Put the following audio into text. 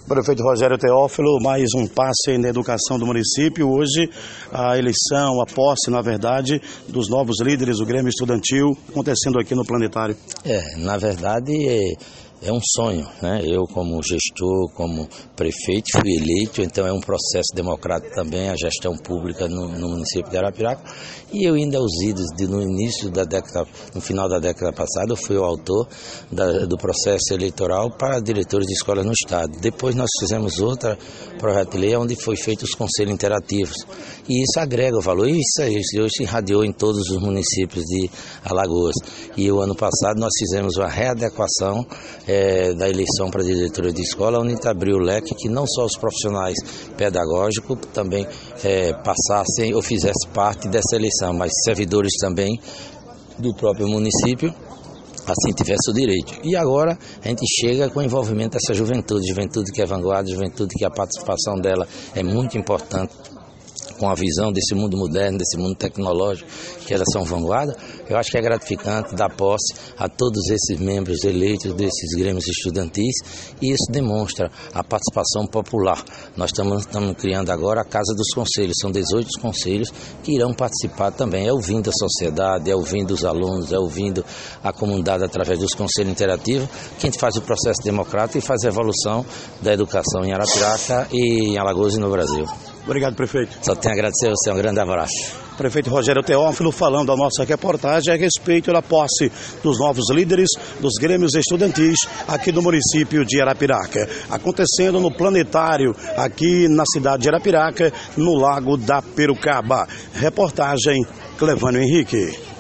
Prefeito Rogério Teófilo, mais um passe na educação do município. Hoje, a eleição, a posse, na verdade, dos novos líderes do Grêmio Estudantil, acontecendo aqui no Planetário. Na verdade, é um sonho, né? Eu, como gestor, como prefeito, fui eleito, então é um processo democrático também, a gestão pública no município de Arapiraca. E eu ainda aos idos, no início da década, no final da década passada, eu fui o autor do processo eleitoral para diretores de escolas no estado. Depois nós fizemos outra projeto de lei onde foi feito os conselhos interativos. E isso agrega o valor, e isso hoje se irradiou em todos os municípios de Alagoas. E o ano passado nós fizemos uma readequação da eleição para diretora de escola, onde abriu o leque que não só os profissionais pedagógicos também passassem ou fizessem parte dessa eleição, mas servidores também do próprio município, assim tivesse o direito. E agora a gente chega com o envolvimento dessa juventude que é vanguarda, juventude que a participação dela é muito importante, com a visão desse mundo moderno, desse mundo tecnológico, que elas são vanguarda. Eu acho que é gratificante dar posse a todos esses membros eleitos desses grêmios estudantis, e isso demonstra a participação popular. Nós estamos criando agora a Casa dos Conselhos, são 18 conselhos que irão participar também, ouvindo a sociedade, ouvindo os alunos, ouvindo a comunidade através dos conselhos interativos, que a gente faz o processo democrático e faz a evolução da educação em Arapiraca e em Alagoas e no Brasil. Obrigado, prefeito. Só tenho a agradecer a você, um grande abraço. Prefeito Rogério Teófilo falando a nossa reportagem a respeito da posse dos novos líderes dos grêmios estudantis aqui do município de Arapiraca. Acontecendo no Planetário, aqui na cidade de Arapiraca, no Lago da Perucaba. Reportagem Clevânio Henrique.